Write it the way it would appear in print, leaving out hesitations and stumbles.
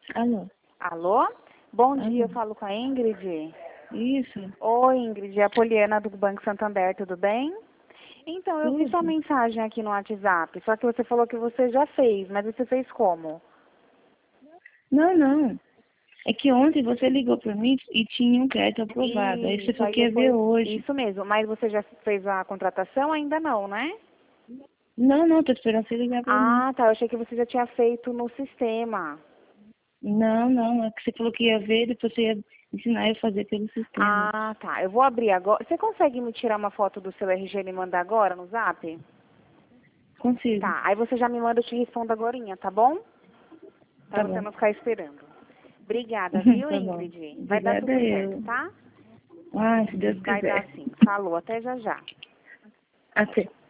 Alô? Alô? Bom Alô? dia, eu falo com a Ingrid. Isso. Oi, Ingrid, é a Poliana do Banco Santander, tudo bem? Então, eu vi sua Tudo. mensagem aqui no WhatsApp, só que você falou que você já fez, mas você fez como? Não, não. É que ontem você ligou para mim e tinha um crédito aprovado. Aí você Isso, falou aí que ia ver depois... hoje. Isso mesmo, mas você já fez a contratação? Ainda não, né? Não, não, tô esperando você ligar para mim. Ah, tá, eu achei que você já tinha feito no sistema. Não, não. É que você falou que ia ver, depois você ia ensinar eu a fazer pelo sistema. Ah, tá, eu vou abrir agora. Você consegue me tirar uma foto do seu RG e me mandar agora no Zap? Consigo. Tá, aí você já me manda, eu te respondo agorinha, tá bom? Pra Tá você bom. não ficar esperando. Obrigada, viu, Tá bom. Ingrid? Vai dar Obrigada tudo certo, eu. tá? Ah, se Deus Vai dar quiser. sim. Falou, até já já. Até.